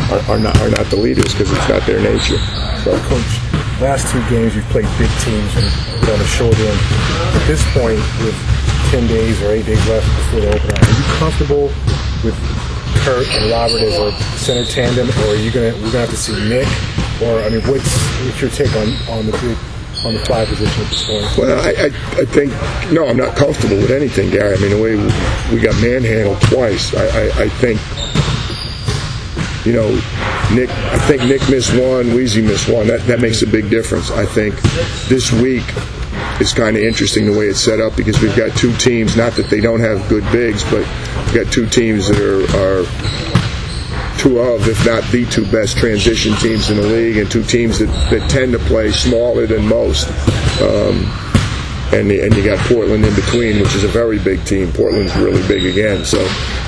are not the leaders because it's not their nature. So, Coach, last 2 games you've played big teams and on the short end. At this point, with 10 days or 8 days left before the opener, are you comfortable with Kurt and Robert as a center tandem, or are we're gonna have to see Nick? Or I mean, what's your take on the 5 position at this point? Well, I think no, I'm not comfortable with anything, Gary. I mean, the way we got manhandled twice, I think. You know, I think Nick missed 1, Weezy missed 1. That makes a big difference. I think this week is kind of interesting the way it's set up because we've got 2 teams, not that they don't have good bigs, but we've got 2 teams that are 2 of, if not the 2 best transition teams in the league, and 2 teams that tend to play smaller than most. And you got Portland in between, which is a very big team. Portland's really big again. So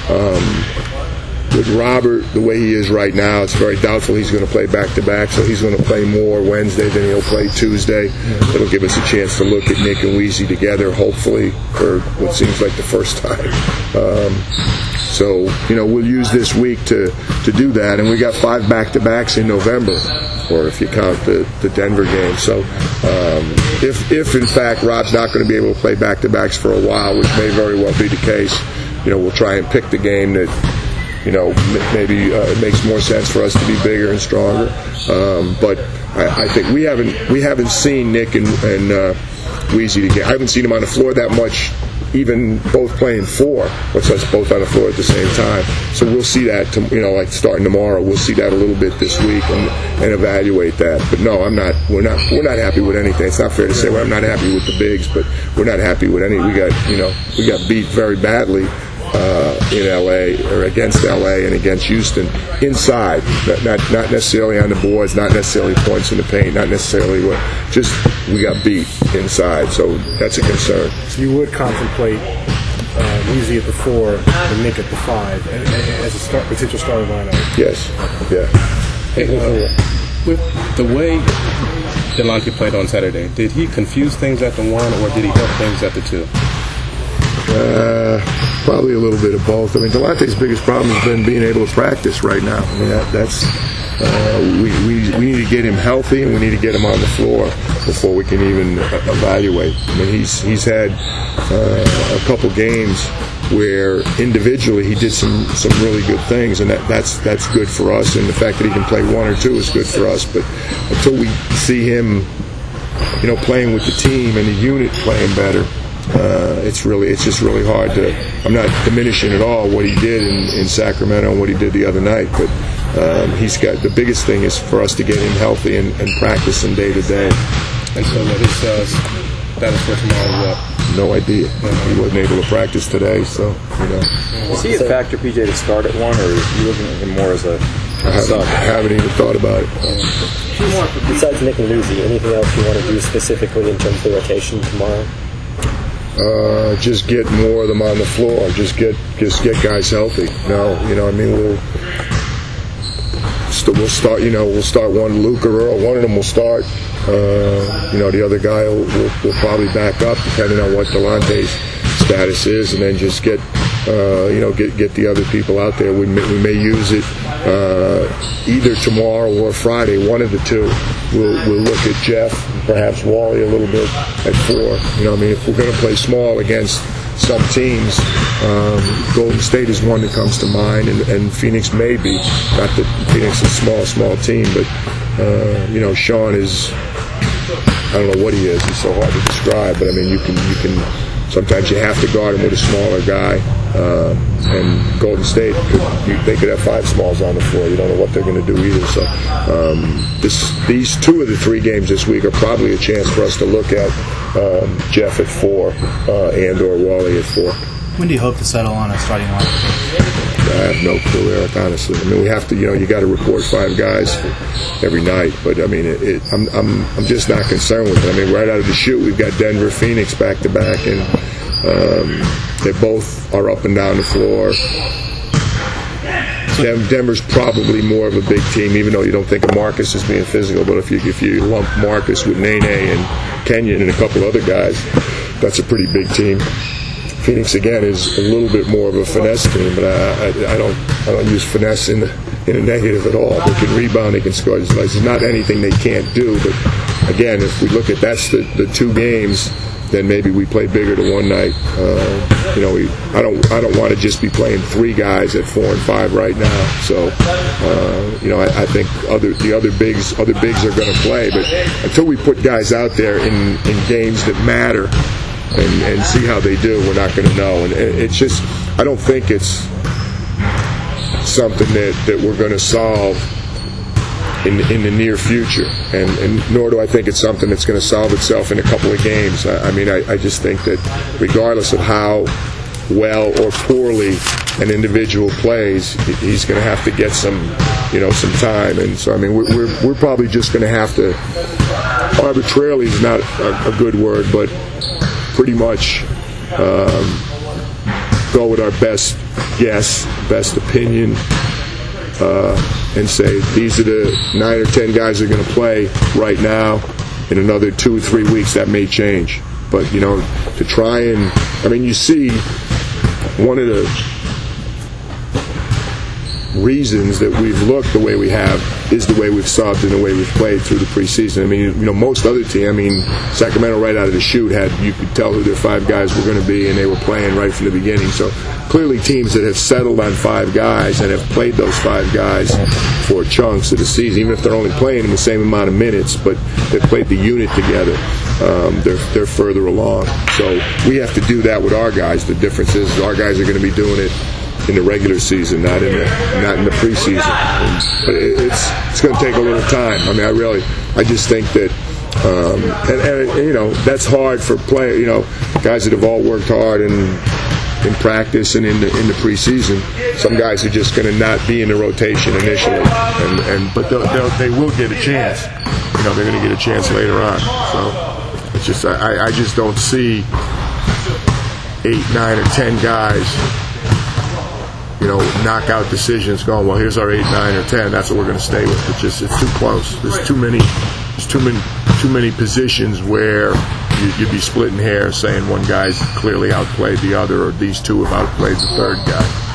with Robert, the way he is right now, it's very doubtful he's going to play back-to-back, so he's going to play more Wednesday than he'll play Tuesday. It'll give us a chance to look at Nick and Weezy together, hopefully, for what seems like the first time. So, you know, we'll use this week to do that, and we got 5 back-to-backs in November, or if you count the Denver game. So if in fact Rob's not going to be able to play back-to-backs for a while, which may very well be the case, you know, we'll try and pick the game that, you know, maybe it makes more sense for us to be bigger and stronger. But I think we haven't seen Nick and Weezy together. I haven't seen them on the floor that much, even both playing 4, much less both on the floor at the same time. So we'll see that, like starting tomorrow. We'll see that a little bit this week and evaluate that. But no, we're not happy with anything. It's not fair to say I'm not happy with the bigs, but we're not happy with any. We got beat very badly in LA or against LA and against Houston inside, not necessarily on the boards, not necessarily points in the paint, not necessarily just we got beat inside, so that's a concern. So you would contemplate Weezy at the 4 and Nick at the 5 as a potential starting lineup? Yes. Yeah. Hey, with the way Delonte played on Saturday, did he confuse things at the 1 or did he help things at the 2? Probably a little bit of both. I mean, Delonte's biggest problem has been being able to practice right now. I mean, that's we need to get him healthy and we need to get him on the floor before we can even evaluate. I mean, he's had a couple games where individually he did some really good things, and that's good for us. And the fact that he can play 1 or 2 is good for us. But until we see him, playing with the team and the unit playing better, it's just really hard to. I'm not diminishing at all what he did in Sacramento and what he did the other night, but he's got the biggest thing is for us to get him healthy and practice him day to day. And so what he says, that is for tomorrow. What? No idea. He wasn't able to practice today, so Is he a factor, PJ, to start at 1, or are you looking at him more as a sub? I haven't even thought about it. Besides Nick and Weezy, anything else you want to do specifically in terms of the rotation tomorrow? Just get more of them on the floor. Just get guys healthy. We'll start. We'll start one. Luke or Earl. One of them will start. The other guy will probably back up depending on what Delonte's status is, and then just get the other people out there. We may use it either tomorrow or Friday, one of the two. We'll look at Jeff, perhaps Wally a little bit at 4. If we're going to play small against some teams, Golden State is one that comes to mind, and Phoenix may be. Not that Phoenix is a small team, but Sean is. I don't know what he is. He's so hard to describe, but you can. Sometimes you have to guard him with a smaller guy, and Golden State they could have 5 smalls on the floor. You don't know what they're going to do either. So these 2 of the 3 games this week are probably a chance for us to look at Jeff at 4 and or Wally at 4. When do you hope to settle on a starting lineup? I have no clue, Eric, honestly. We have to, you got to report 5 guys every night, but I'm just not concerned with it. Right out of the chute, we've got Denver, Phoenix back to back, and they both are up and down the floor. Denver's probably more of a big team, even though you don't think of Marcus as being physical. But if you lump Marcus with Nene and Kenyon and a couple other guys, that's a pretty big team. Phoenix again is a little bit more of a finesse team, but I don't use finesse in in a negative at all. They can rebound, they can score. It's not anything they can't do. But again, if we look at that's the 2 games, then maybe we play bigger the one night. I don't want to just be playing 3 guys at 4 and 5 right now. So I think the other bigs are going to play. But until we put guys out there in games that matter and see how they do, we're not going to know. And it's just, I don't think it's something that we're going to solve in the near future, and nor do I think it's something that's going to solve itself in a couple of games. I just think that regardless of how well or poorly an individual plays, he's going to have to get some time. And so we're probably just going to have to, arbitrarily is not a good word, but pretty much go with our best guess, best opinion, and say these are the 9 or 10 guys that are going to play right now. In another 2 or 3 weeks, that may change. But to try and, you see, one of the reasons that we've looked the way we have is the way we've subbed and the way we've played through the preseason. Most other teams, Sacramento right out of the chute you could tell who their 5 guys were going to be, and they were playing right from the beginning. So clearly teams that have settled on 5 guys and have played those 5 guys for chunks of the season, even if they're only playing in the same amount of minutes, but they've played the unit together, they're further along. So we have to do that with our guys. The difference is our guys are going to be doing it in the regular season, not in the preseason. But it's going to take a little time. I just think that, that's hard for guys that have all worked hard in practice and in the preseason. Some guys are just going to not be in the rotation initially, but they will get a chance. They're going to get a chance later on. So it's just I just don't see 8, 9, or 10 guys knockout decisions going, well, here's our 8, 9, or 10. That's what we're going to stay with. It's too close. There's too many positions where you'd be splitting hairs saying one guy's clearly outplayed the other, or these 2 have outplayed the 3rd guy.